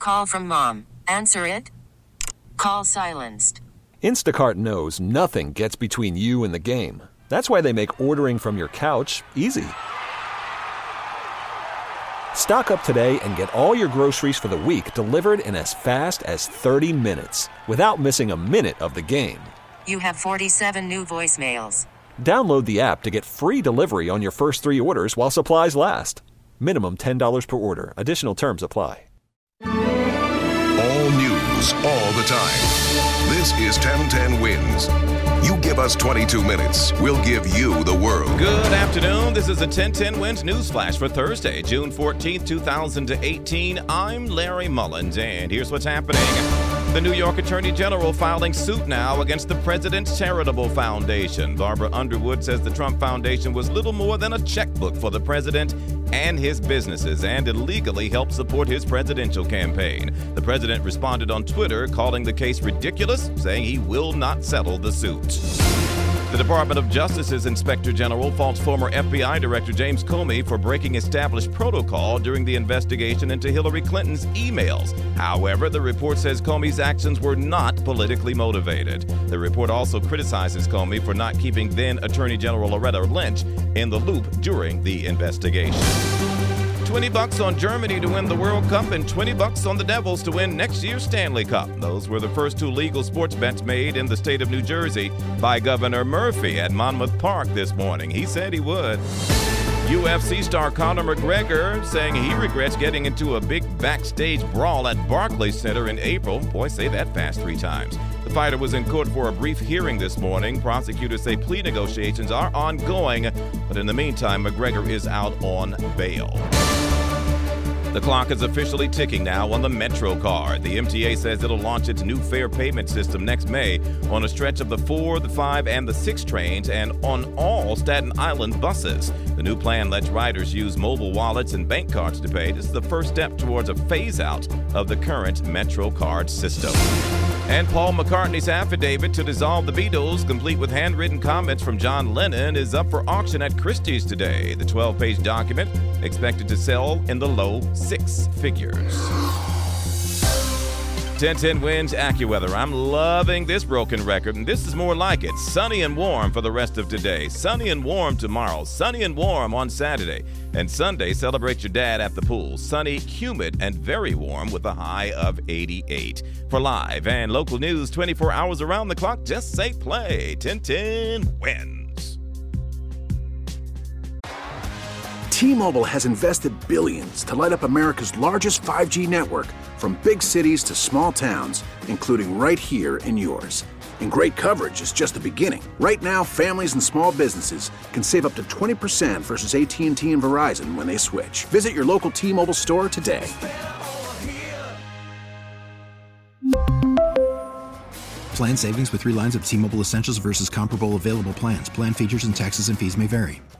call from mom. Answer it. Call silenced. Instacart knows nothing gets between you and the game. That's why they make ordering from your couch easy. Stock up today and get all your groceries for the week delivered in as fast as 30 minutes without missing a minute of the game. You have 47 new voicemails. Download the app to get free delivery on your first 3 orders while supplies last. Minimum $10 per order. Additional terms apply. All news, all the time. This is 1010 Wins. You give us 22 minutes, we'll give you the world. Good afternoon. This is a 1010 Wins News Flash for Thursday, June 14th, 2018. I'm Larry Mullins, and here's what's happening. The New York Attorney General filing suit now against the President's Charitable Foundation. Barbara Underwood says the Trump Foundation was little more than a checkbook for the president and his businesses and illegally helped support his presidential campaign. The president responded on Twitter, calling the case ridiculous, saying he will not settle the suit. The Department of Justice's Inspector General faults former FBI Director James Comey for breaking established protocol during the investigation into Hillary Clinton's emails. However, the report says Comey's actions were not politically motivated. The report also criticizes Comey for not keeping then Attorney General Loretta Lynch in the loop during the investigation. $20 on Germany to win the World Cup and $20 on the Devils to win next year's Stanley Cup. Those were the first 2 legal sports bets made in the state of New Jersey by Governor Murphy at Monmouth Park this morning. He said he would. UFC star Conor McGregor saying he regrets getting into a big backstage brawl at Barclays Center in April. Boy, say that fast 3 times. The fighter was in court for a brief hearing this morning. Prosecutors say plea negotiations are ongoing, but in the meantime, McGregor is out on bail. The clock is officially ticking now on the MetroCard. The MTA says it'll launch its new fare payment system next May on a stretch of the 4, the 5, and the 6 trains and on all Staten Island buses. The new plan lets riders use mobile wallets and bank cards to pay. This is the first step towards a phase-out of the current MetroCard system. And Paul McCartney's affidavit to dissolve the Beatles, complete with handwritten comments from John Lennon, is up for auction at Christie's today. The 12-page document expected to sell in the low 6 figures. 1010 Wins AccuWeather. I'm loving this broken record, and this is more like it. Sunny and warm for the rest of today. Sunny and warm tomorrow. Sunny and warm on Saturday. And Sunday, celebrate your dad at the pool. Sunny, humid, and very warm with a high of 88. For live and local news 24 hours around the clock, just say play. 1010 Wins. T-Mobile has invested billions to light up America's largest 5G network, from big cities to small towns, including right here in yours. And great coverage is just the beginning. Right now, families and small businesses can save up to 20% versus AT&T and Verizon when they switch. Visit your local T-Mobile store today. Plan savings with 3 lines of T-Mobile Essentials versus comparable available plans. Plan features and taxes and fees may vary.